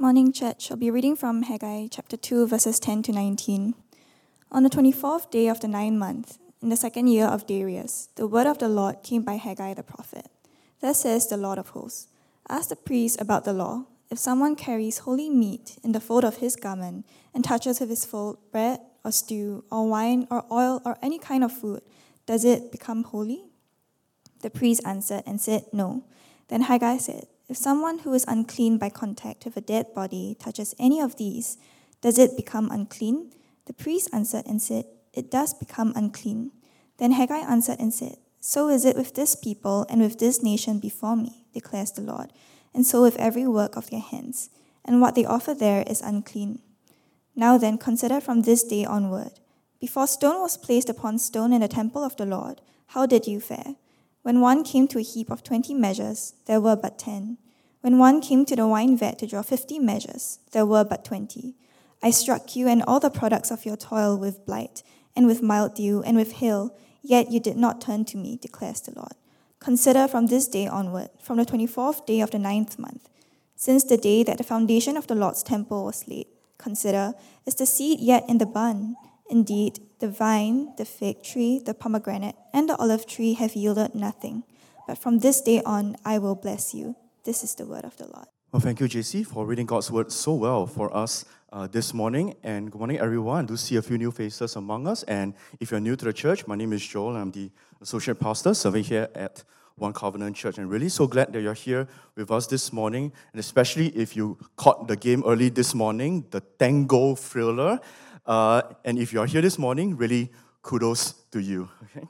Morning, church. I'll be reading from Haggai chapter 2, verses 10 to 19. On the 24th day of the 9th month, in the second year of Darius, the word of the Lord came by Haggai the prophet. Thus says the Lord of hosts, ask the priest about the law. If someone carries holy meat in the fold of his garment and touches with his fold bread or stew or wine or oil or any kind of food, does it become holy? The priest answered and said, no. Then Haggai said, if someone who is unclean by contact with a dead body touches any of these, does it become unclean? The priest answered and said, it does become unclean. Then Haggai answered and said, so is it with this people and with this nation before me, declares the Lord, and so with every work of their hands, and what they offer there is unclean. Now then, consider from this day onward. Before stone was placed upon stone in the temple of the Lord, how did you fare? When one came to a heap of 20 measures, there were but 10. When one came to the wine vat to draw 50 measures, there were but 20. I struck you and all the products of your toil with blight, and with mildew, and with hail, yet you did not turn to me, declares the Lord. Consider from this day onward, from the 24th day of the 9th month, since the day that the foundation of the Lord's temple was laid. Consider, is the seed yet in the barn? Indeed, the vine, the fig tree, the pomegranate, and the olive tree have yielded nothing. But from this day on, I will bless you. This is the word of the Lord. Well, thank you, JC, for reading God's word so well for us this morning. And good morning, everyone. I do see a few new faces among us. And if you're new to the church, my name is Joel. I'm the associate pastor serving here at One Covenant Church. And really so glad that you're here with us this morning. And especially if you caught the game early this morning, the Tango Thriller. And if you're here this morning, really kudos to you. Okay.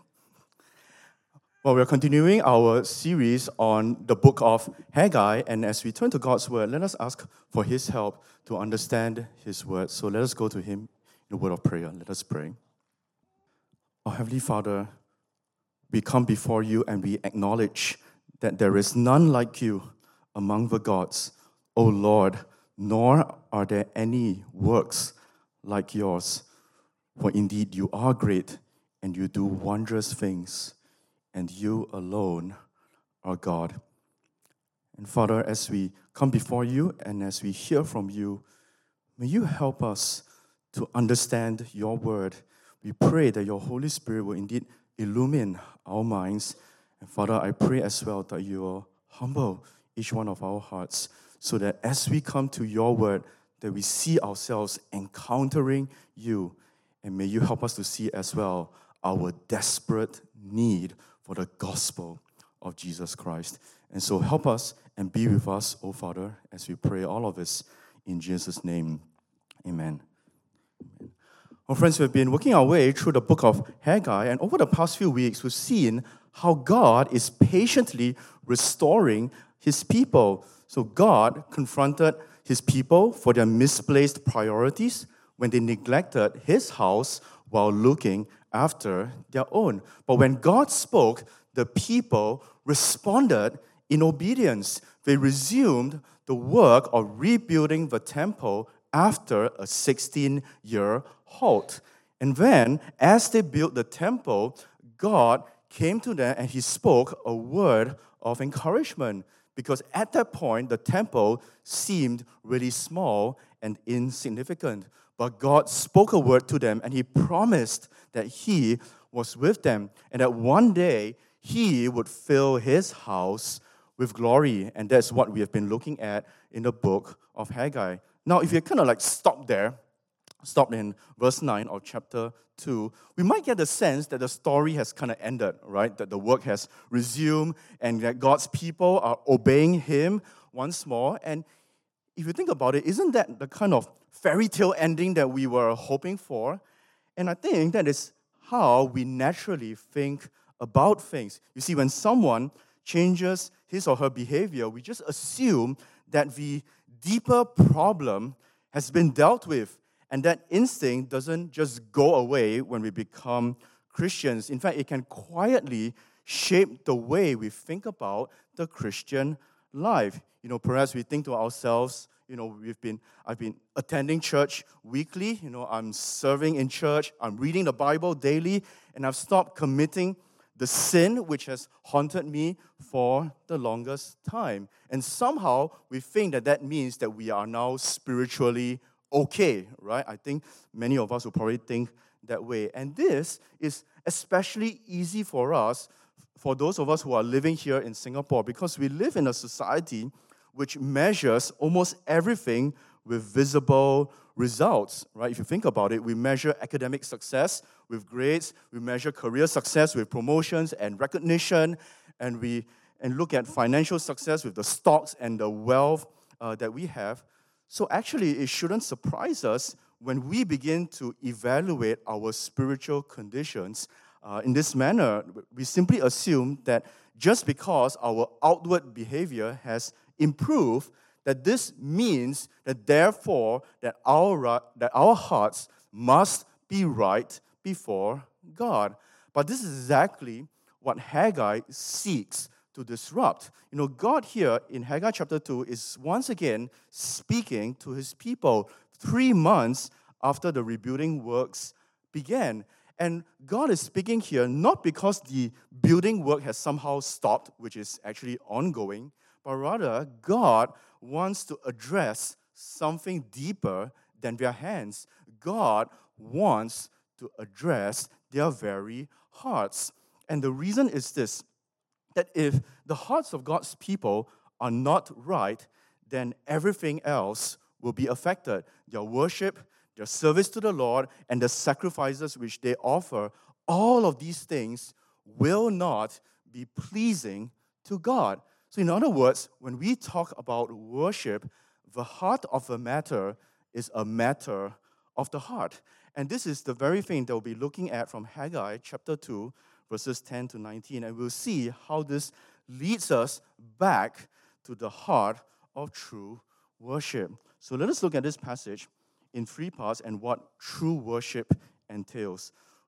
Well, we're continuing our series on the book of Haggai, and as we turn to God's word, let us ask for His help to understand His word. So let us go to Him in a word of prayer. Let us pray. Our Heavenly Father, we come before You and we acknowledge that there is none like You among the gods, O Lord, nor are there any works like Yours. For indeed You are great and You do wondrous things. And You alone are God. And Father, as we come before You and as we hear from You, may You help us to understand Your word. We pray that Your Holy Spirit will indeed illumine our minds. And Father, I pray as well that You will humble each one of our hearts so that as we come to Your word, that we see ourselves encountering You. And may You help us to see as well our desperate need for the gospel of Jesus Christ. And so help us and be with us, O Father, as we pray all of this in Jesus' name. Amen. Well, friends, we've been working our way through the book of Haggai, and over the past few weeks, we've seen how God is patiently restoring His people. So God confronted His people for their misplaced priorities when they neglected His house while looking after their own. But when God spoke, the people responded in obedience. They resumed the work of rebuilding the temple after a 16-year halt. And then, as they built the temple, God came to them and He spoke a word of encouragement. Because at that point, the temple seemed really small and insignificant. But God spoke a word to them, and He promised that He was with them, and that one day He would fill His house with glory. And that's what we have been looking at in the book of Haggai. Now, if you kind of stop in verse 9 of chapter 2, we might get the sense that the story has kind of ended, right? That the work has resumed, and that God's people are obeying Him once more. And if you think about it, isn't that the kind of fairy tale ending that we were hoping for? And I think that is how we naturally think about things. You see, when someone changes his or her behavior, we just assume that the deeper problem has been dealt with. And that instinct doesn't just go away when we become Christians. In fact, it can quietly shape the way we think about the Christian life. Perhaps we think to ourselves, I've been attending church weekly, I'm serving in church, I'm reading the Bible daily, and I've stopped committing the sin which has haunted me for the longest time. And somehow we think that that means that we are now spiritually okay, right? I think many of us will probably think that way. And this is especially easy for us, for those of us who are living here in Singapore, because we live in a society which measures almost everything with visible results, right? If you think about it, we measure academic success with grades, we measure career success with promotions and recognition, and look at financial success with the stocks and the wealth that we have. So actually, it shouldn't surprise us when we begin to evaluate our spiritual conditions in this manner. We simply assume that just because our outward behavior has improved, that this means that therefore that our hearts must be right before God. But this is exactly what Haggai seeks to disrupt. God here in Haggai chapter 2 is once again speaking to his people 3 months after the rebuilding works began. And God is speaking here not because the building work has somehow stopped, which is actually ongoing, but rather God wants to address something deeper than their hands. God wants to address their very hearts. And the reason is this, that if the hearts of God's people are not right, then everything else will be affected. Their worship, their service to the Lord, and the sacrifices which they offer, all of these things will not be pleasing to God. So in other words, when we talk about worship, the heart of the matter is a matter of the heart. And this is the very thing that we'll be looking at from Haggai chapter 2, verses 10 to 19. And we'll see how this leads us back to the heart of true worship. So let us look at this passage in 3 parts and what true worship entails.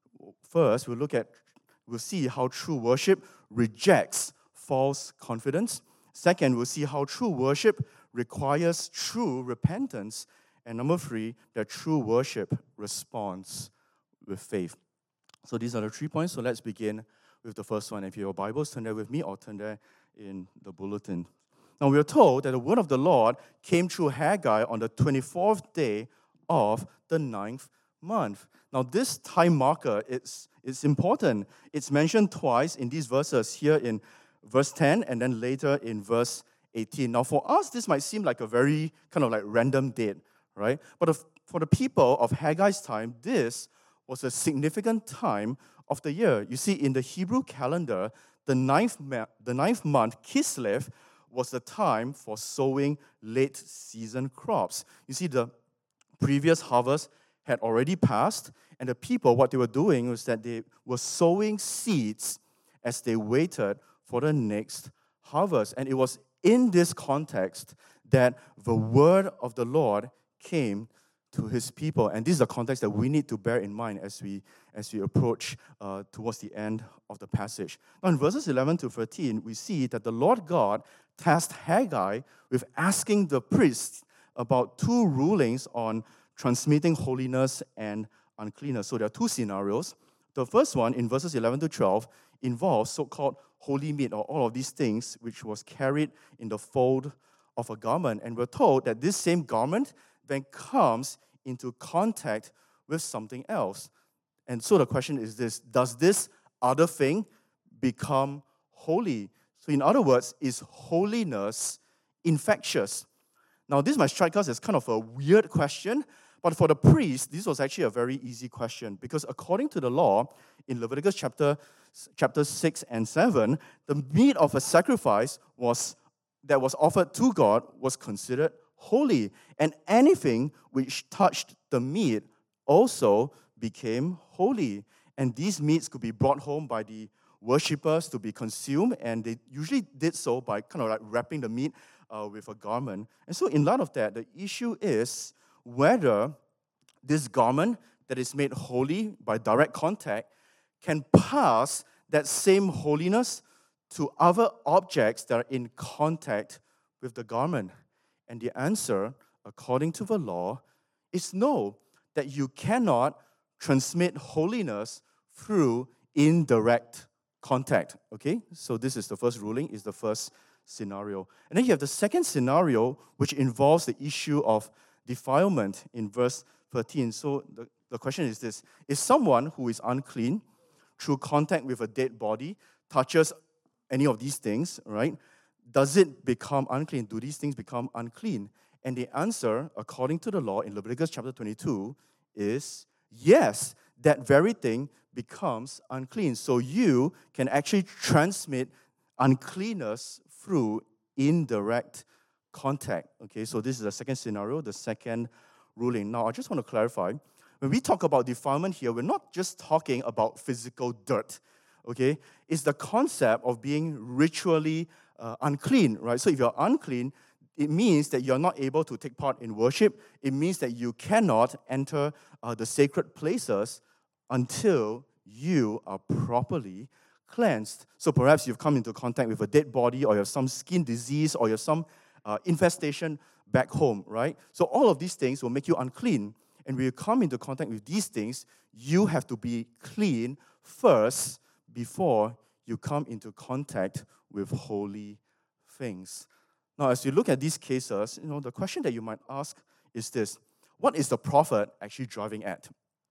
First, we'll see how true worship rejects false confidence. Second, we'll see how true worship requires true repentance. And number 3, that true worship responds with faith. So these are the 3 points. So let's begin with the first one. If you have your Bibles, turn there with me or turn there in the bulletin. Now we are told that the word of the Lord came through Haggai on the 24th day of the 9th month. Now this time marker is important. It's mentioned twice in these verses, here in verse 10 and then later in verse 18. Now for us, this might seem like a very kind of like random date, right? But for the people of Haggai's time, this was a significant time of the year. You see, in the Hebrew calendar, the ninth month, Kislev, was the time for sowing late season crops. You see, the previous harvest had already passed, and the people, what they were doing was that they were sowing seeds as they waited for the next harvest. And it was in this context that the word of the Lord came to his people. And this is a context that we need to bear in mind as we approach towards the end of the passage. Now in verses 11 to 13, we see that the Lord God tasked Haggai with asking the priests about 2 rulings on transmitting holiness and uncleanness. So there are 2 scenarios. The first one, in verses 11 to 12, involves so-called holy meat, or all of these things which was carried in the fold of a garment. And we're told that this same garment then comes into contact with something else. And so the question is this: does this other thing become holy? So in other words, is holiness infectious? Now this might strike us as kind of a weird question, but for the priest, this was actually a very easy question, because according to the law, in Leviticus chapter 6 and 7, the meat of a sacrifice that was offered to God was considered holy, and anything which touched the meat also became holy. And these meats could be brought home by the worshippers to be consumed, and they usually did so by kind of like wrapping the meat with a garment. And so in light of that, the issue is whether this garment that is made holy by direct contact can pass that same holiness to other objects that are in contact with the garment. And the answer, according to the law, is no, that you cannot transmit holiness through indirect contact, okay? So this is the first ruling, is the first scenario. And then you have the second scenario, which involves the issue of defilement in verse 13. So the question is this: is someone who is unclean through contact with a dead body, touches any of these things, right? Does it become unclean? Do these things become unclean? And the answer, according to the law in Leviticus chapter 22, is yes, that very thing becomes unclean. So you can actually transmit uncleanness through indirect contact. Okay, so this is the second scenario, the second ruling. Now, I just want to clarify. When we talk about defilement here, we're not just talking about physical dirt, okay? It's the concept of being ritually unclean, right? So if you're unclean, it means that you're not able to take part in worship. It means that you cannot enter the sacred places until you are properly cleansed. So perhaps you've come into contact with a dead body, or you have some skin disease, or you have some infestation back home, right? So all of these things will make you unclean. And when you come into contact with these things, you have to be clean first before you come into contact with holy things. Now, as you look at these cases, the question that you might ask is this: what is the prophet actually driving at?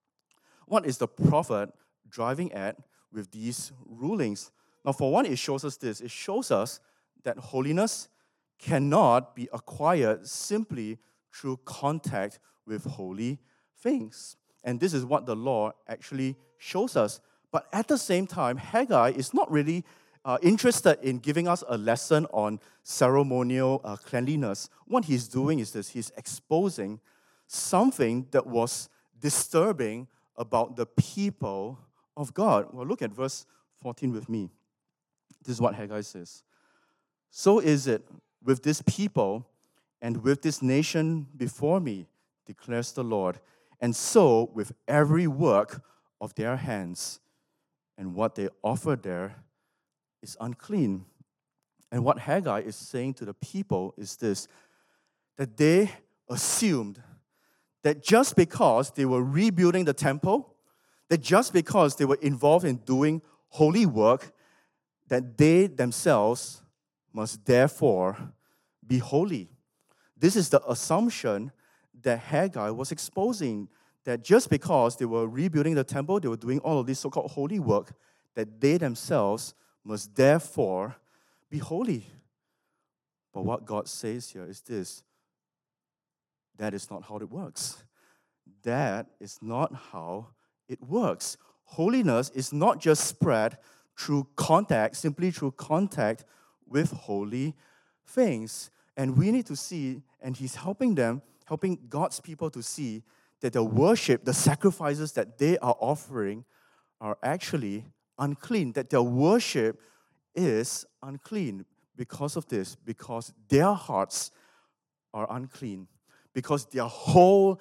What is the prophet driving at with these rulings? Now, for one, it shows us this. It shows us that holiness cannot be acquired simply through contact with holy things. And this is what the law actually shows us. But at the same time, Haggai is not really interested in giving us a lesson on ceremonial cleanliness. What he's doing is this: he's exposing something that was disturbing about the people of God. Well, look at verse 14 with me. This is what Haggai says. So is it with this people and with this nation before me, declares the Lord, and so with every work of their hands, and what they offer there is unclean. And what Haggai is saying to the people is this: that they assumed that just because they were rebuilding the temple, that just because they were involved in doing holy work, that they themselves must therefore be holy. This is the assumption that Haggai was exposing, that just because they were rebuilding the temple, they were doing all of this so-called holy work, that they themselves must therefore be holy. But what God says here is this: that is not how it works. That is not how it works. Holiness is not just spread through contact, simply through contact with holy things. And we need to see, and he's helping God's people to see that the worship, the sacrifices that they are offering are actually unclean, that their worship is unclean because of this, because their hearts are unclean, because their whole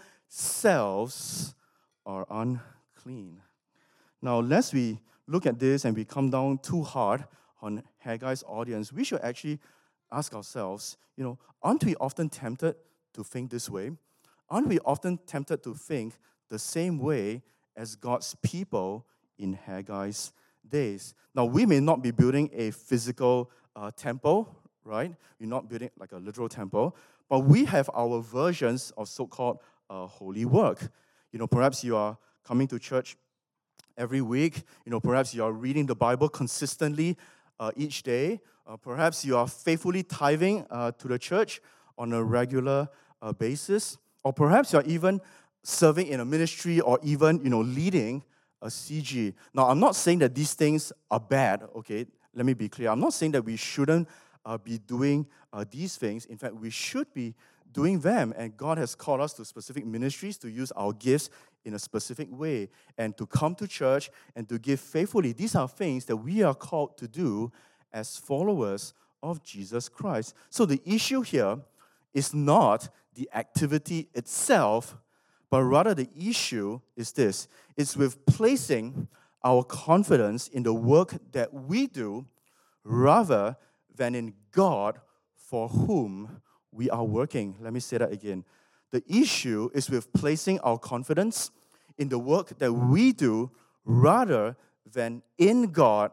selves are unclean. Now, lest we look at this and we come down too hard on Haggai's audience, we should actually ask ourselves, aren't we often tempted to think this way? Aren't we often tempted to think the same way as God's people in Haggai's days? Now, we may not be building a physical temple, right? We're not building like a literal temple, but we have our versions of so-called holy work. Perhaps you are coming to church every week. Perhaps you are reading the Bible consistently each day. Perhaps you are faithfully tithing to the church on a regular basis. Or perhaps you are even serving in a ministry, or even, leading a CG. Now, I'm not saying that these things are bad, okay? Let me be clear. I'm not saying that we shouldn't be doing these things. In fact, we should be doing them. And God has called us to specific ministries to use our gifts in a specific way and to come to church and to give faithfully. These are things that we are called to do as followers of Jesus Christ. So the issue here is not the activity itself, but rather the issue is this. It's with placing our confidence in the work that we do rather than in God for whom we are working. Let me say that again. The issue is with placing our confidence in the work that we do rather than in God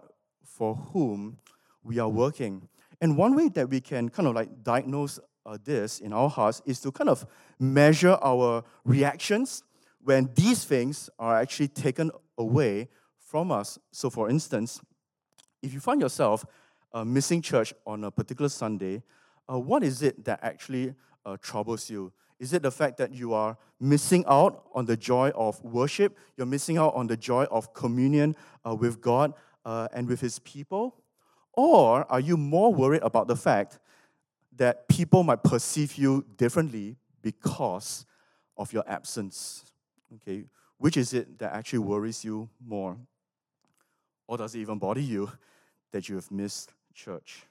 for whom we are working. And one way that we can kind of like diagnose this in our hearts is to kind of measure our reactions when these things are actually taken away from us. So, for instance, if you find yourself missing church on a particular Sunday, what is it that actually troubles you? Is it the fact that you are missing out on the joy of worship? You're missing out on the joy of communion with God and with His people? Or are you more worried about the fact that people might perceive you differently because of your absence? Okay, which is it that actually worries you more? Or does it even bother you that you have missed church?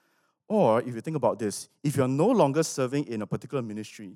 Or if you think about this, if you're no longer serving in a particular ministry,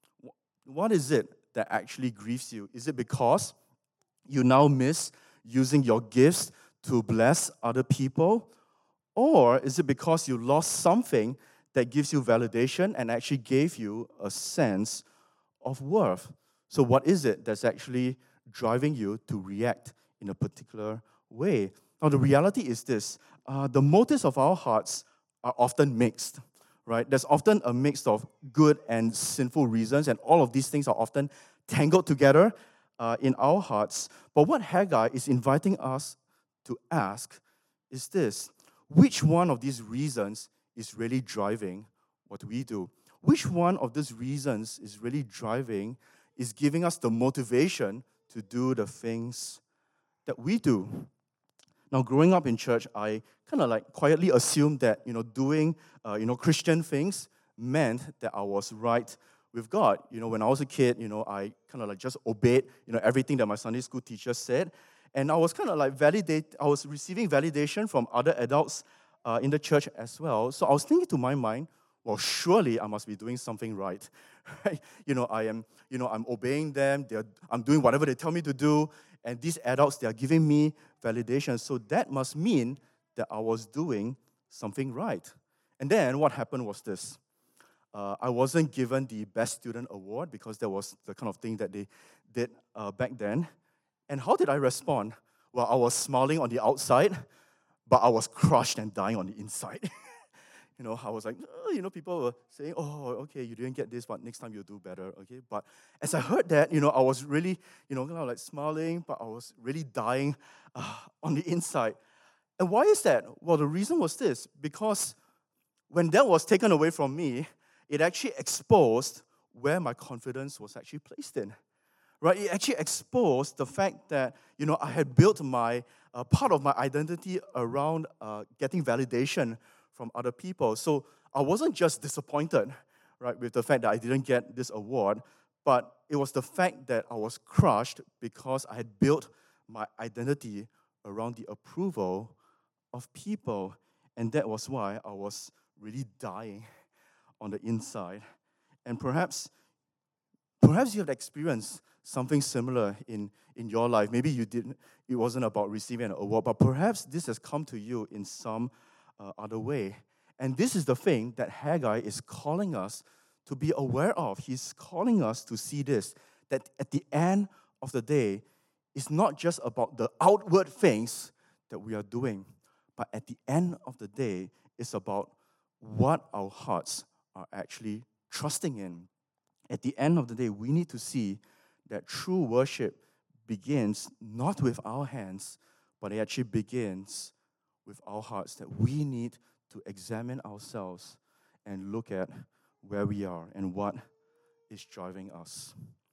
what is it that actually grieves you? Is it because you now miss using your gifts to bless other people? Or is it because you lost something that gives you validation and actually gave you a sense of worth? So what is it that's actually driving you to react in a particular way? Now, the reality is this. The motives of our hearts are often mixed, right? There's often a mix of good and sinful reasons, and all of these things are often tangled together in our hearts. But what Haggai is inviting us to ask is this: which one of these reasons is really driving what we do? Which one of these reasons is really is giving us the motivation to do the things that we do? Now, growing up in church, I kind of like quietly assumed that, doing, Christian things meant that I was right with God. When I was a kid, I kind of like just obeyed, everything that my Sunday school teacher said. And I was kind of like I was receiving validation from other adults in the church as well. So I was thinking to my mind, well, surely I must be doing something right. Right? I'm obeying them. I'm doing whatever they tell me to do. And these adults, they are giving me validation. So that must mean that I was doing something right. And then what happened was this. I wasn't given the Best Student Award because that was the kind of thing that they did back then. And how did I respond? Well, I was smiling on the outside, but I was crushed and dying on the inside. I was like, people were saying, oh, okay, you didn't get this, but next time you'll do better, okay? But as I heard that, I was really, kind of like smiling, but I was really dying on the inside. And why is that? Well, the reason was this: because when that was taken away from me, it actually exposed where my confidence was actually placed in. Right? It actually exposed the fact that, I had built my part of my identity around getting validation from other people. So I wasn't just disappointed, right, with the fact that I didn't get this award, but it was the fact that I was crushed because I had built my identity around the approval of people. And that was why I was really dying on the inside. And perhaps you have experienced something similar in your life. Maybe you didn't. It wasn't about receiving an award, but perhaps this has come to you in some other way. And this is the thing that Haggai is calling us to be aware of. He's calling us to see this, that at the end of the day, it's not just about the outward things that we are doing, but at the end of the day, it's about what our hearts are actually trusting in. At the end of the day, we need to see that true worship begins not with our hands, but it actually begins with our hearts, that we need to examine ourselves and look at where we are and what is driving us.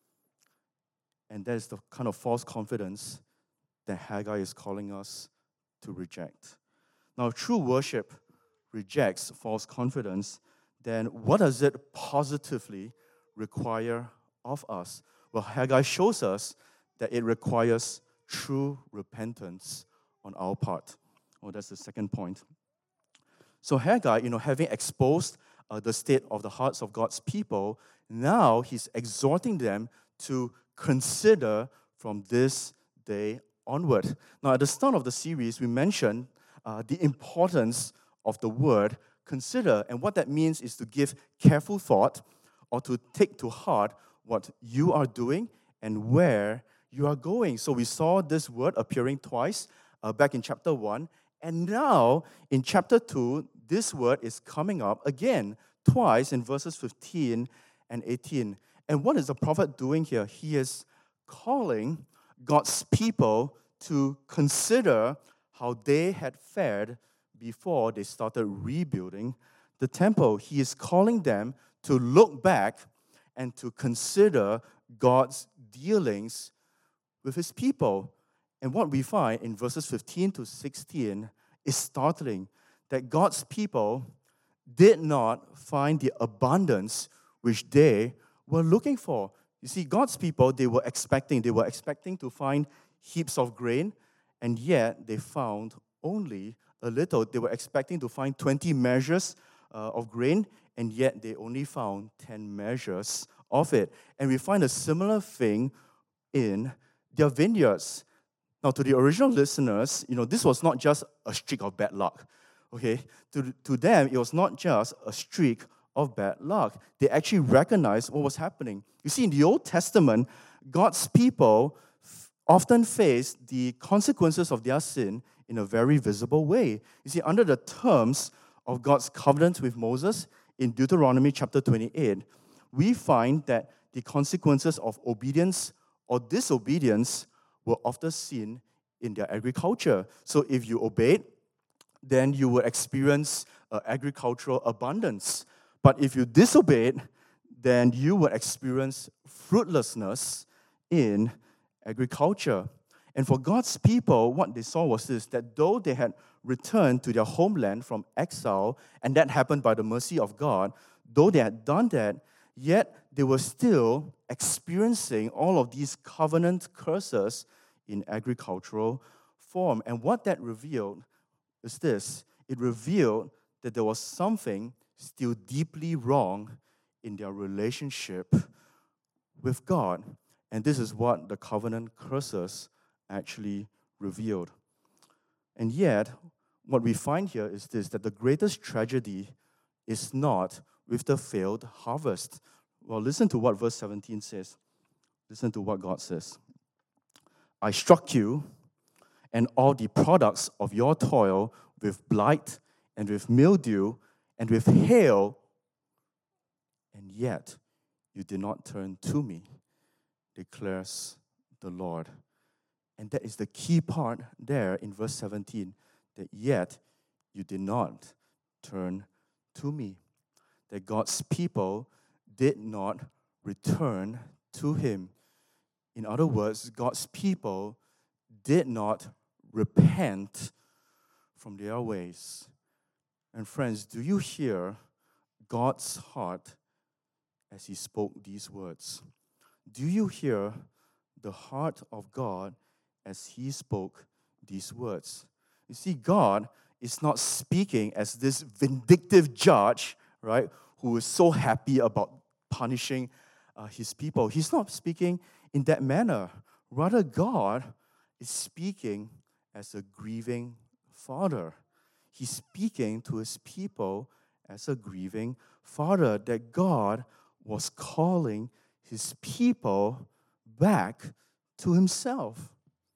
And that is the kind of false confidence that Haggai is calling us to reject. Now, true worship rejects false confidence. Then what does it positively require of us? Well, Haggai shows us that it requires true repentance on our part. Oh, that's the second point. So Haggai, having exposed the state of the hearts of God's people, now he's exhorting them to consider from this day onward. Now, at the start of the series, we mentioned the importance of the word consider. And what that means is to give careful thought or to take to heart what you are doing and where you are going. So we saw this word appearing twice back in chapter 1. And now, in chapter 2, this word is coming up again, twice in verses 15 and 18. And what is the prophet doing here? He is calling God's people to consider how they had fared before they started rebuilding the temple. He is calling them to look back and to consider God's dealings with his people. And what we find in verses 15 to 16 is startling, that God's people did not find the abundance which they were looking for. You see, God's people, they were expecting to find heaps of grain, and yet they found only a little. They were expecting to find 20 measures of grain, and yet they only found 10 measures of it. And we find a similar thing in their vineyards. Now, to the original listeners, this was not just a streak of bad luck. Okay? To them, it was not just a streak of bad luck. They actually recognized what was happening. You see, in the Old Testament, God's people often faced the consequences of their sin in a very visible way. You see, under the terms of God's covenant with Moses in Deuteronomy chapter 28, we find that the consequences of obedience or disobedience were often seen in their agriculture. So if you obeyed, then you would experience agricultural abundance. But if you disobeyed, then you would experience fruitlessness in agriculture. And for God's people, what they saw was this, that though they had returned to their homeland from exile, and that happened by the mercy of God, though they had done that, yet they were still experiencing all of these covenant curses in agricultural form. And what that revealed is this. It revealed that there was something still deeply wrong in their relationship with God. And this is what the covenant curses actually revealed. And yet, what we find here is this, that the greatest tragedy is not with the failed harvest. Well, listen to what verse 17 says. Listen to what God says. I struck you and all the products of your toil with blight and with mildew and with hail, and yet you did not turn to me, declares the Lord. And that is the key part there in verse 17, that yet you did not turn to me. That God's people did not return to him. In other words, God's people did not repent from their ways. And friends, do you hear God's heart as he spoke these words? Do you hear the heart of God as he spoke these words? You see, God is not speaking as this vindictive judge, right, who is so happy about punishing his people. He's not speaking in that manner. Rather, God is speaking as a grieving father. He's speaking to his people as a grieving father, that God was calling his people back to himself.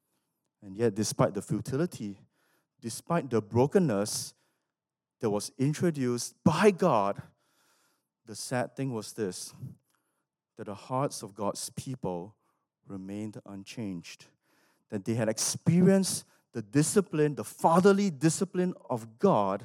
And yet, despite the futility, despite the brokenness that was introduced by God, the sad thing was this, that the hearts of God's people remained unchanged, that they had experienced the discipline, the fatherly discipline of God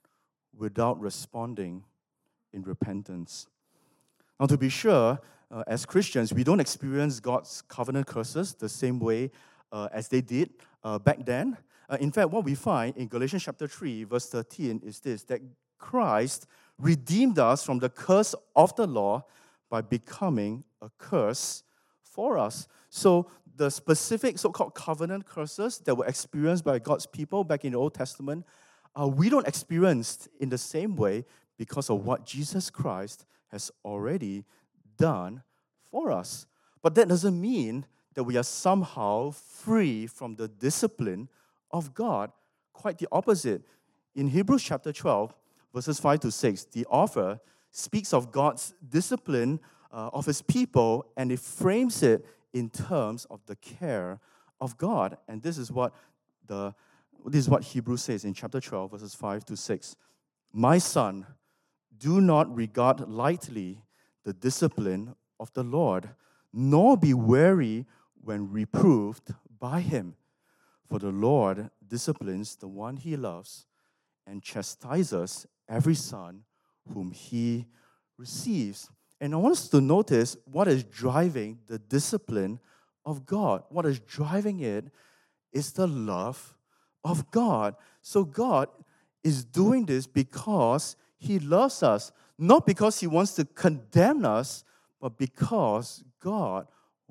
without responding in repentance. Now, to be sure, as Christians, we don't experience God's covenant curses the same way as they did back then. In fact, what we find in Galatians chapter 3, verse 13 is this, that Christ redeemed us from the curse of the law by becoming a curse for us. So the specific so-called covenant curses that were experienced by God's people back in the Old Testament, we don't experience in the same way because of what Jesus Christ has already done for us. But that doesn't mean that we are somehow free from the discipline of God. Quite the opposite. In Hebrews chapter 12, verses 5 to 6, the author speaks of God's discipline of his people, and it frames it in terms of the care of God. And this is what the this is what Hebrews says in chapter 12, verses 5 to 6. My son, do not regard lightly the discipline of the Lord, nor be weary when reproved by him. For the Lord disciplines the one he loves and chastises every son whom he receives. And I want us to notice what is driving the discipline of God. What is driving it is the love of God. So God is doing this because he loves us, not because he wants to condemn us, but because God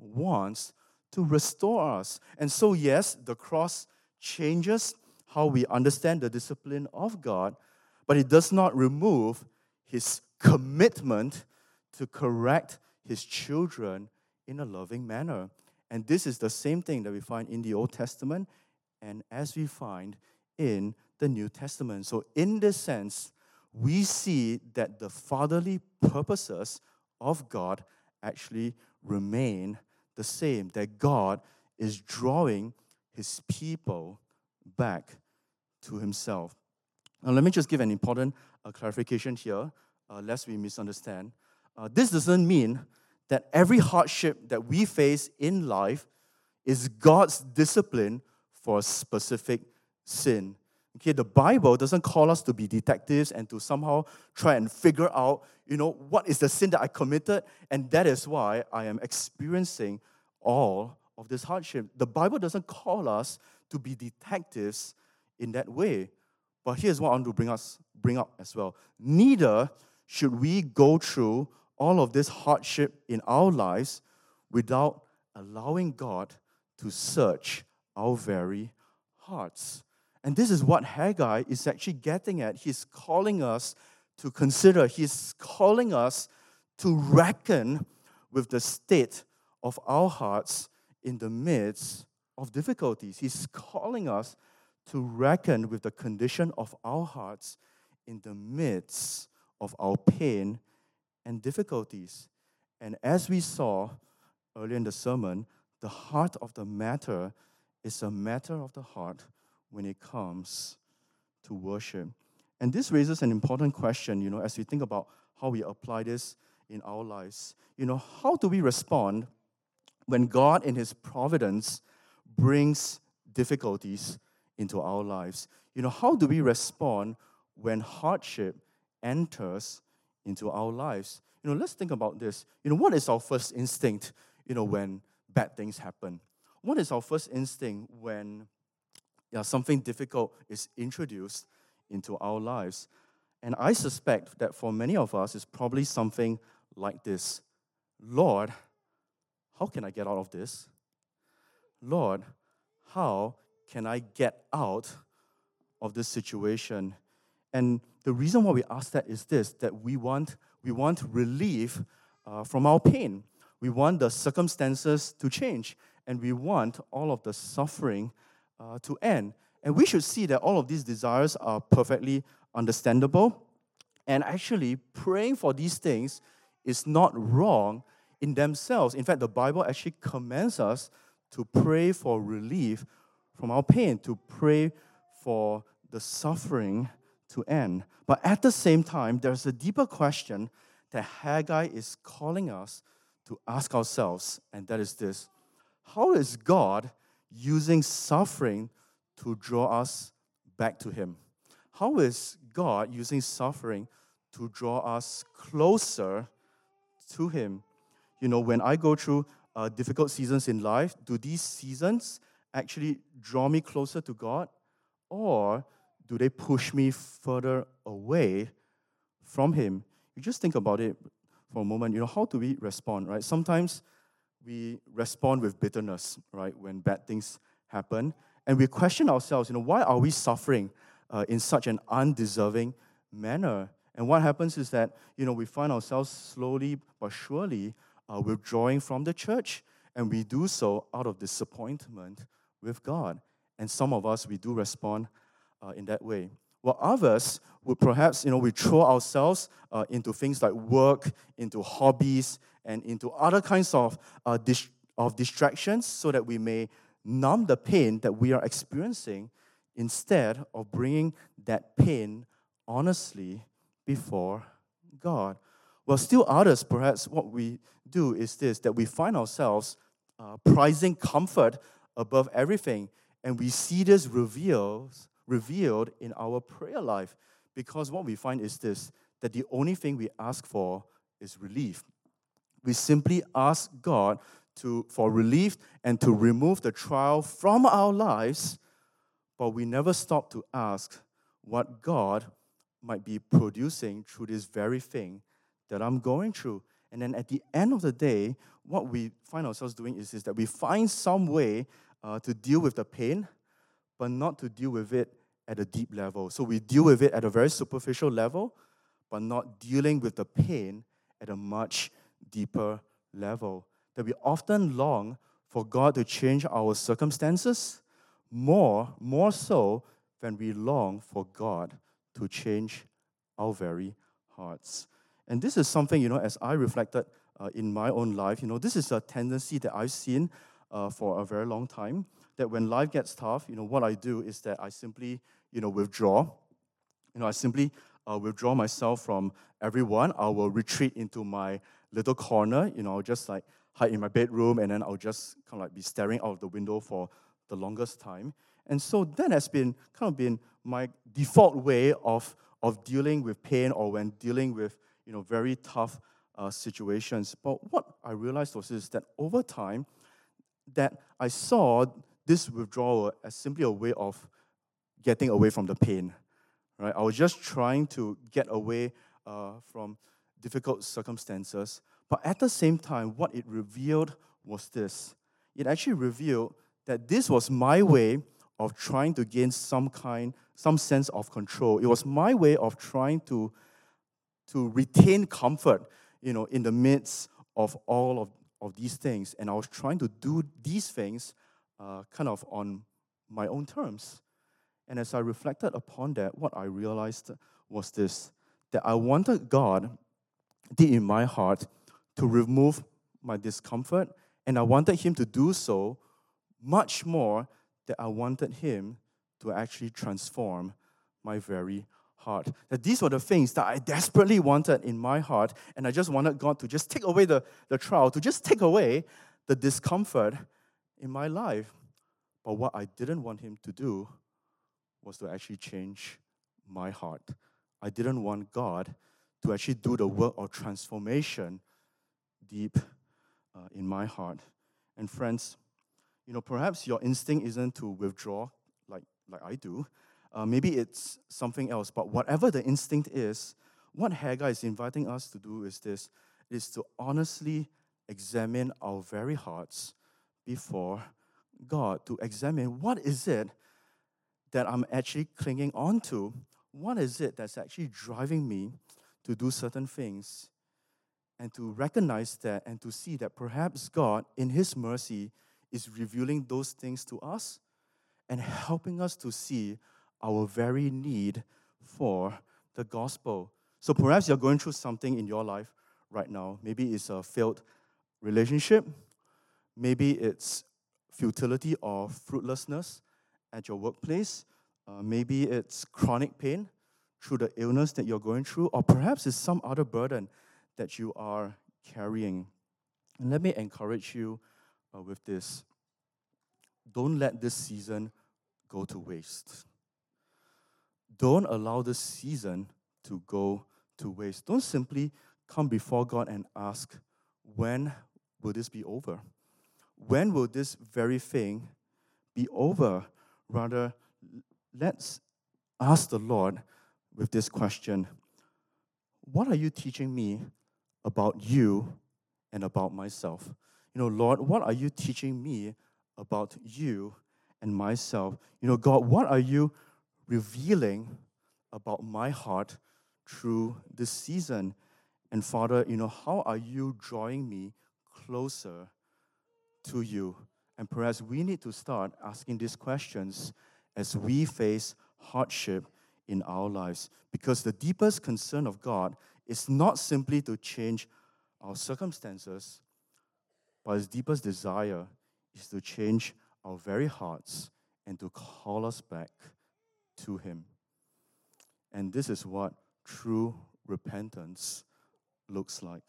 wants to restore us. And so, yes, the cross changes how we understand the discipline of God, but it does not remove his commitment to correct his children in a loving manner. And this is the same thing that we find in the Old Testament and as we find in the New Testament. So in this sense, we see that the fatherly purposes of God actually remain the same, that God is drawing his people back to himself. Now, let me just give an important clarification here, lest we misunderstand. This doesn't mean that every hardship that we face in life is God's discipline for a specific sin. Okay, the Bible doesn't call us to be detectives and to somehow try and figure out, what is the sin that I committed, and that is why I am experiencing all of this hardship. The Bible doesn't call us to be detectives in that way. But here's what I want to bring up as well. Neither should we go through all of this hardship in our lives without allowing God to search our very hearts. And this is what Haggai is actually getting at. He's calling us to consider. He's calling us to reckon with the state of our hearts in the midst of difficulties. He's calling us to reckon with the condition of our hearts in the midst of our pain and difficulties. And as we saw earlier in the sermon, the heart of the matter is a matter of the heart when it comes to worship. And this raises an important question, as we think about how we apply this in our lives. How do we respond when God in his providence brings difficulties into our lives? How do we respond when hardship enters into our lives? Let's think about this. What is our first instinct, when bad things happen? What is our first instinct when something difficult is introduced into our lives? And I suspect that for many of us, it's probably something like this. Lord, how can I get out of this? Lord, how can I get out of this situation? And the reason why we ask that is this, that we want relief from our pain. We want the circumstances to change, and we want all of the suffering to end. And we should see that all of these desires are perfectly understandable. And actually, praying for these things is not wrong in themselves. In fact, the Bible actually commands us to pray for relief from our pain, to pray for the suffering to end. But at the same time, there's a deeper question that Haggai is calling us to ask ourselves, and that is this: how is God using suffering to draw us back to him? How is God using suffering to draw us closer to him? When I go through difficult seasons in life, do these seasons actually draw me closer to God, or do they push me further away from him? You just think about it for a moment. How do we respond, right? Sometimes we respond with bitterness, right, when bad things happen. And we question ourselves, why are we suffering in such an undeserving manner? And what happens is that, we find ourselves slowly but surely withdrawing from the church, and we do so out of disappointment with God. And some of us, we do respond in that way. While others would perhaps, we throw ourselves into things like work, into hobbies, and into other kinds of distractions so that we may numb the pain that we are experiencing instead of bringing that pain honestly before God. Well, still others, perhaps what we do is this, that we find ourselves prizing comfort above everything. And we see this revealed in our prayer life. Because what we find is this, that the only thing we ask for is relief. We simply ask God for relief and to remove the trial from our lives, but we never stop to ask what God might be producing through this very thing that I'm going through. And then at the end of the day, what we find ourselves doing is that we find some way to deal with the pain, but not to deal with it at a deep level. So we deal with it at a very superficial level, but not dealing with the pain at a much deeper level. That we often long for God to change our circumstances more so than we long for God to change our very hearts. And this is something, as I reflected in my own life, this is a tendency that I've seen for a very long time, that when life gets tough, what I do is that I simply, withdraw. I simply withdraw myself from everyone. I will retreat into my little corner, I'll just like hide in my bedroom, and then I'll just kind of like be staring out of the window for the longest time. And so that has been my default way of dealing with pain, or when dealing with very tough situations. But what I realized was is that over time, that I saw this withdrawal as simply a way of getting away from the pain. Right? I was just trying to get away from difficult circumstances. But at the same time, what it revealed was this. It actually revealed that this was my way of trying to gain some sense of control. It was my way of trying to retain comfort, in the midst of all of these things. And I was trying to do these things kind of on my own terms. And as I reflected upon that, what I realized was this, that I wanted God deep in my heart to remove my discomfort, and I wanted Him to do so much more than I wanted Him to actually transform my very heart. That these were the things that I desperately wanted in my heart, and I just wanted God to just take away the trial, to just take away the discomfort in my life. But what I didn't want Him to do was to actually change my heart. I didn't want God to actually do the work of transformation deep in my heart. And friends, perhaps your instinct isn't to withdraw like I do. Maybe it's something else. But whatever the instinct is, what Haggai is inviting us to do is this, is to honestly examine our very hearts before God, to examine what is it that I'm actually clinging on to? What is it that's actually driving me to do certain things? And to recognize that and to see that perhaps God, in His mercy, is revealing those things to us and helping us to see our very need for the gospel. So perhaps you're going through something in your life right now. Maybe it's a failed relationship. Maybe it's futility or fruitlessness at your workplace. Maybe it's chronic pain through the illness that you're going through, or perhaps it's some other burden that you are carrying. And let me encourage you with this. Don't let this season go to waste. Don't allow this season to go to waste. Don't simply come before God and ask, when will this be over? When will this very thing be over? Rather, let's ask the Lord with this question: what are you teaching me about you and about myself? Lord, what are you teaching me about you and myself? God, what are you revealing about my heart through this season? And Father, how are you drawing me closer to you? And perhaps we need to start asking these questions as we face hardship in our lives. Because the deepest concern of God is not simply to change our circumstances, but His deepest desire is to change our very hearts and to call us back to Him. And this is what true repentance looks like.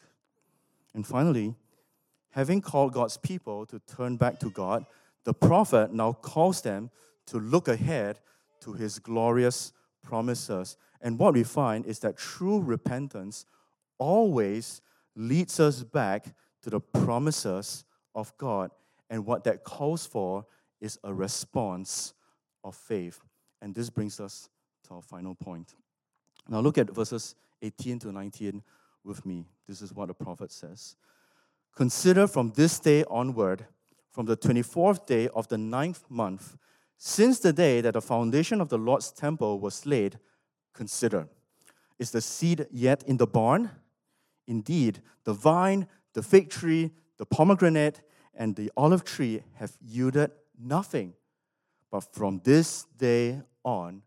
And finally, having called God's people to turn back to God, the prophet now calls them to look ahead to His glorious promises. And what we find is that true repentance always leads us back to the promises of God. And what that calls for is a response of faith. And this brings us to our final point. Now look at verses 18 to 19 with me. This is what the prophet says. Consider from this day onward, from the 24th day of the 9th month, since the day that the foundation of the Lord's temple was laid, consider. Is the seed yet in the barn? Indeed, the vine, the fig tree, the pomegranate, and the olive tree have yielded nothing. But from this day on,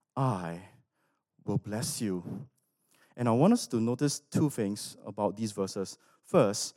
I will bless you. And I want us to notice two things about these verses. First,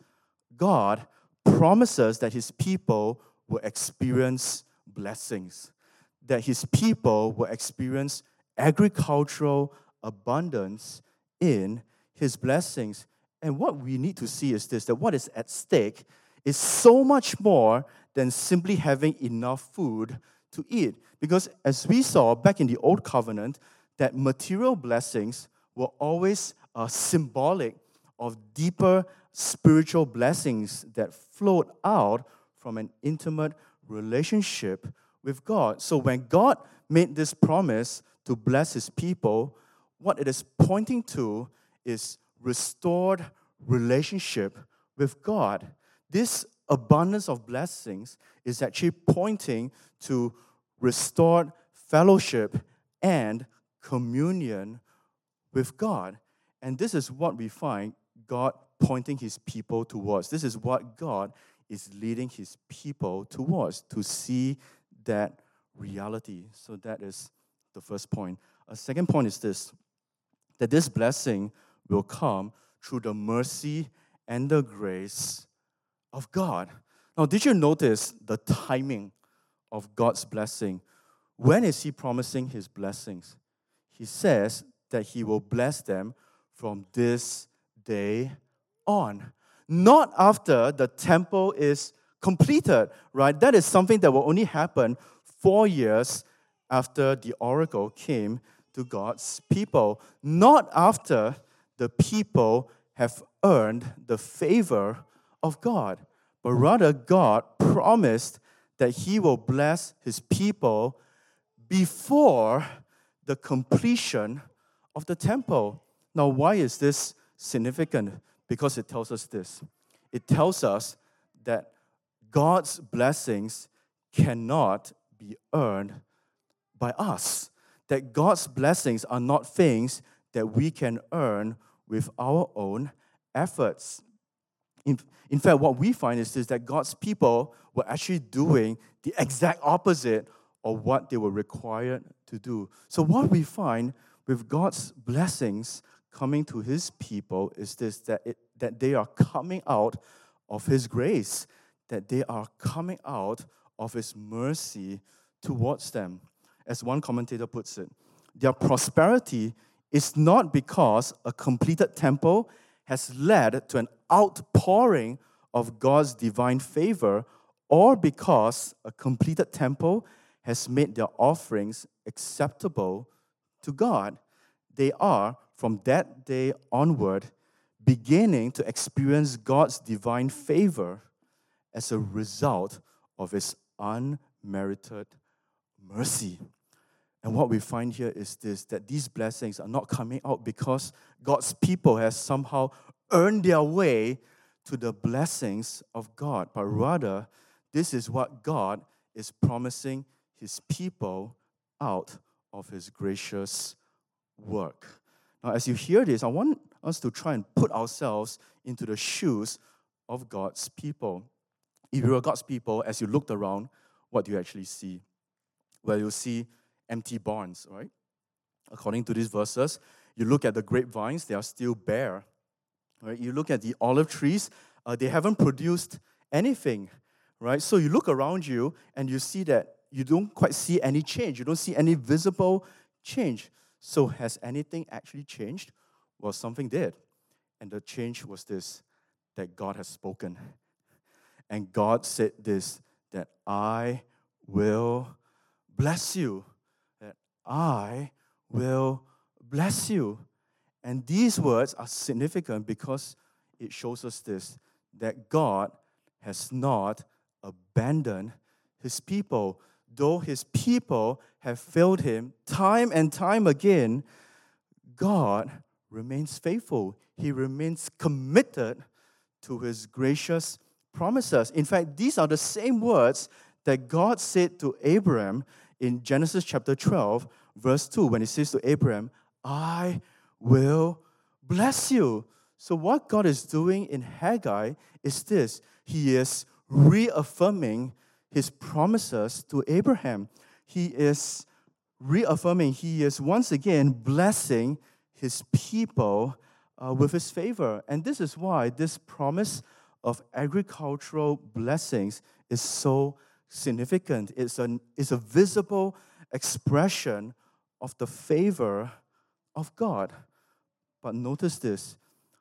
God promises that His people will experience blessings, that His people will experience agricultural abundance in His blessings. And what we need to see is this, that what is at stake is so much more than simply having enough food to eat. Because as we saw back in the Old Covenant, that material blessings were always symbolic of deeper spiritual blessings that flowed out from an intimate relationship with God. So when God made this promise to bless His people, what it is pointing to is restored relationship with God. This abundance of blessings is actually pointing to restored fellowship and communion with God. And this is what we find God pointing His people towards. This is what God is leading His people towards, to see that reality. So that is the first point. A second point is this, that this blessing will come through the mercy and the grace of God. Now, did you notice the timing of God's blessing? When is He promising His blessings? He says that He will bless them from this day on. Not after the temple is completed, right? That is something that will only happen 4 years after the oracle came to God's people. Not after the people have earned the favor of God, but rather God promised that He will bless His people before the completion of the temple. Now, why is this significant? Because it tells us this. It tells us that God's blessings cannot be earned by us. That God's blessings are not things that we can earn with our own efforts. In fact, what we find is this, that God's people were actually doing the exact opposite of what they were required to do. So what we find with God's blessings coming to His people is this, that they are coming out of His grace, that they are coming out of His mercy towards them. As one commentator puts it, their prosperity is not because a completed temple has led to an outpouring of God's divine favor, or because a completed temple has made their offerings acceptable to God. They are, from that day onward, beginning to experience God's divine favor as a result of His unmerited mercy. And what we find here is this, that these blessings are not coming out because God's people has somehow earned their way to the blessings of God, but rather, this is what God is promising His people out of His gracious work. Now, as you hear this, I want us to try and put ourselves into the shoes of God's people. If you are God's people, as you looked around, what do you actually see? Well, you see empty barns, right? According to these verses, you look at the grapevines, they are still bare. Right? You look at the olive trees, they haven't produced anything, right? So you look around you and you see that you don't quite see any change. You don't see any visible change. So has anything actually changed? Well, something did. And the change was this, that God has spoken. And God said this, that I will bless you. That I will bless you. And these words are significant because it shows us this, that God has not abandoned his people. Though his people have failed him time and time again, God remains faithful. He remains committed to his gracious promises. In fact, these are the same words that God said to Abraham in Genesis chapter 12, verse 2, when he says to Abraham, I will bless you. So what God is doing in Haggai is this. He is reaffirming his promises to Abraham. He is reaffirming, he is once again blessing his people with his favor. And this is why this promise of agricultural blessings is so significant. It's a visible expression of the favor of God. But notice this,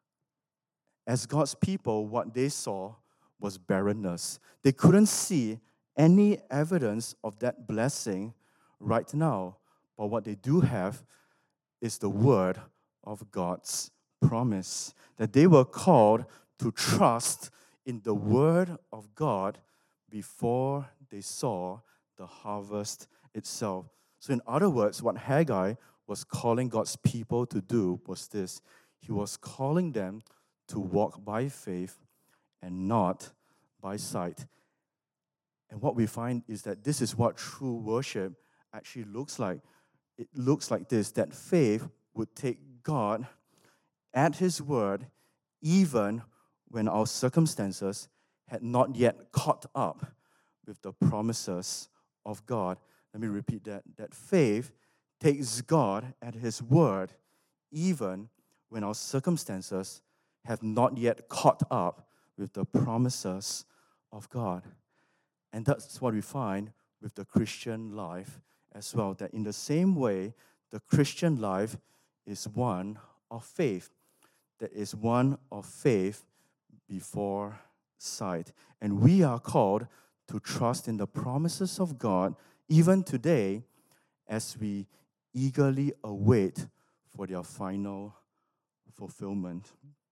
as God's people, what they saw was barrenness. They couldn't see any evidence of that blessing right now. But what they do have is the word of God's promise, that they were called to trust in the word of God before they saw the harvest itself. So in other words, what Haggai was calling God's people to do was this. He was calling them to walk by faith and not by sight. And what we find is that this is what true worship actually looks like. It looks like this, that faith would take God at his word even when our circumstances had not yet caught up with the promises of God. Let me repeat that. That faith takes God at his word even when our circumstances have not yet caught up with the promises of God. And that's what we find with the Christian life as well, that in the same way, the Christian life is one of faith. That is one of faith before sight. And we are called to trust in the promises of God even today as we eagerly await for their final fulfillment.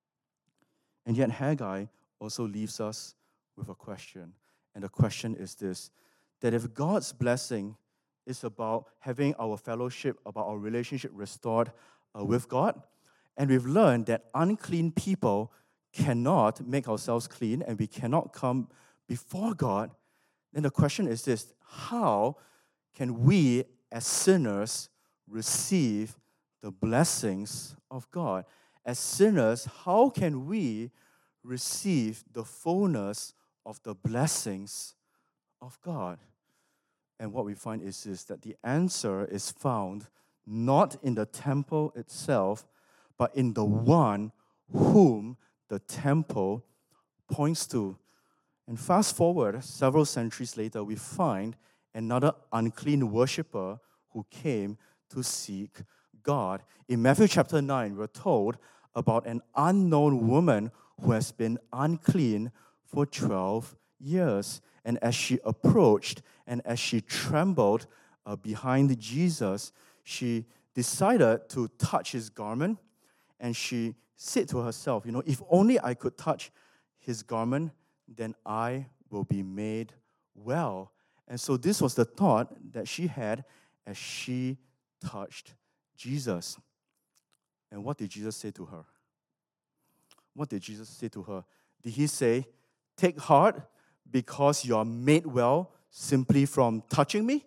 And yet Haggai also leaves us with a question. And the question is this, that if God's blessing is about having our fellowship, about our relationship restored with God, and we've learned that unclean people cannot make ourselves clean and we cannot come before God, then the question is this, how can we as sinners receive the blessings of God? As sinners, how can we receive the fullness of the blessings of God? And what we find is this, that the answer is found not in the temple itself, but in the one whom the temple points to. And fast forward several centuries later, we find another unclean worshiper who came to seek God. In Matthew chapter 9, we're told about an unknown woman who has been unclean for 12 years. And as she approached and as she trembled behind Jesus, she decided to touch his garment. And she said to herself, if only I could touch his garment, then I will be made well. And so this was the thought that she had as she touched Jesus. And what did Jesus say to her? What did Jesus say to her? Did he say, take heart because you are made well simply from touching me?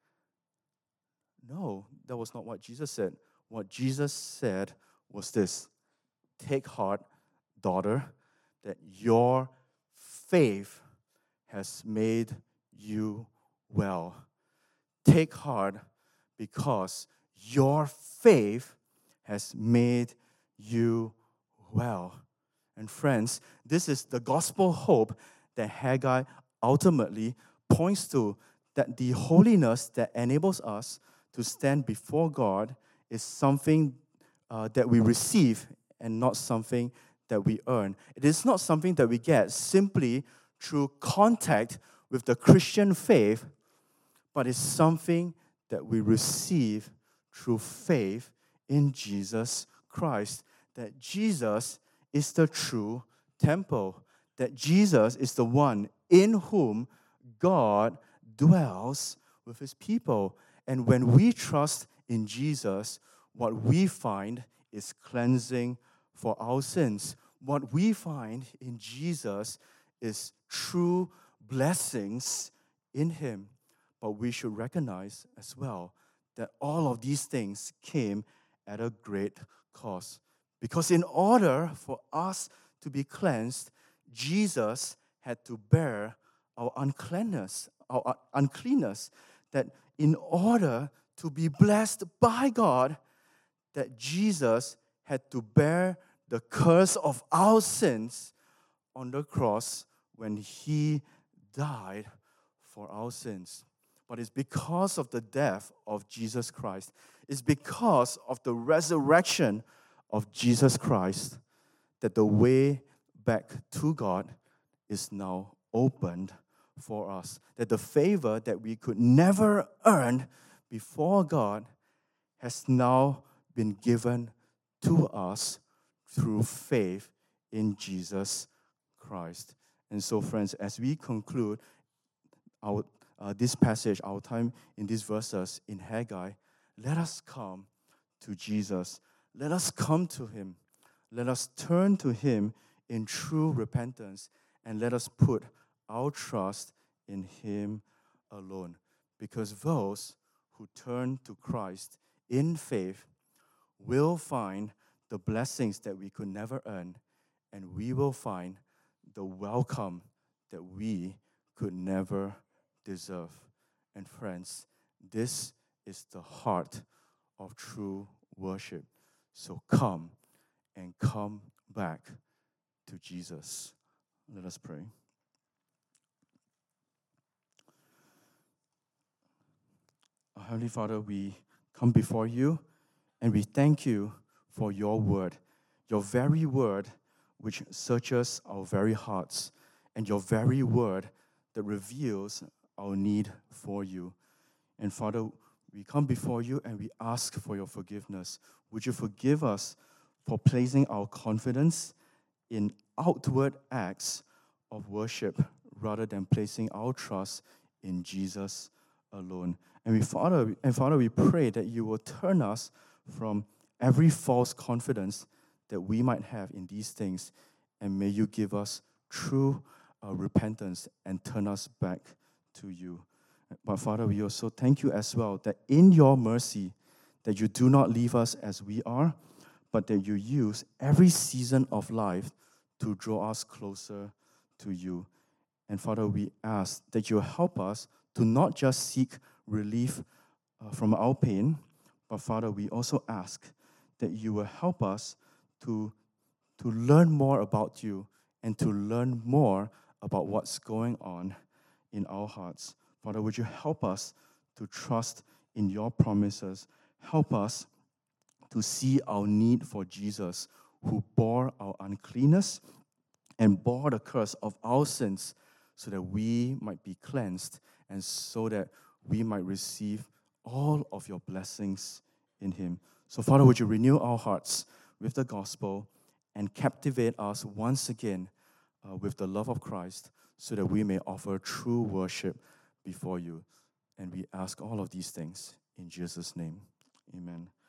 No, that was not what Jesus said. What Jesus said was this, take heart, daughter, that your faith has made you well. Take heart because your faith has made you well. And friends, this is the gospel hope that Haggai ultimately points to, that the holiness that enables us to stand before God is something that we receive and not something that we earn. It is not something that we get simply through contact with the Christian faith, but it's something that we receive through faith in Jesus Christ. That Jesus is the true temple. That Jesus is the one in whom God dwells with his people. And when we trust in Jesus, what we find is cleansing for our sins. What we find in Jesus is true blessings in him. But we should recognize as well that all of these things came at a great cost. Because in order for us to be cleansed, Jesus had to bear our uncleanness. That in order to be blessed by God, that Jesus had to bear the curse of our sins on the cross when he died for our sins. But it's because of the death of Jesus Christ. It's because of the resurrection of Jesus Christ that the way back to God is now opened for us. That the favor that we could never earn before God has now been given to us through faith in Jesus Christ. And so, friends, as we conclude our this passage, our time in these verses in Haggai, let us come to Jesus. Let us come to him. Let us turn to him in true repentance, and let us put our trust in him alone. Because those who turn to Christ in faith will find the blessings that we could never earn, and we will find the welcome that we could never deserve. And friends, this is the heart of true worship. So come and come back to Jesus. Let us pray. Our Heavenly Father, we come before you and we thank you for your word, your very word which searches our very hearts, and your very word that reveals our need for you. And Father, we come before you and we ask for your forgiveness. Would you forgive us for placing our confidence in outward acts of worship rather than placing our trust in Jesus alone? And Father, we pray that you will turn us from every false confidence that we might have in these things, and may you give us true repentance and turn us back to you. But Father, we also thank you as well that in your mercy, that you do not leave us as we are, but that you use every season of life to draw us closer to you. And Father, we ask that you help us to not just seek relief from our pain, but Father, we also ask that you will help us to learn more about you and to learn more about what's going on in our hearts. Father, would you help us to trust in your promises? Help us to see our need for Jesus, who bore our uncleanness and bore the curse of our sins, so that we might be cleansed and so that we might receive all of your blessings in him. So, Father, would you renew our hearts with the gospel and captivate us once again with the love of Christ, so that we may offer true worship before you. And we ask all of these things in Jesus' name. Amen.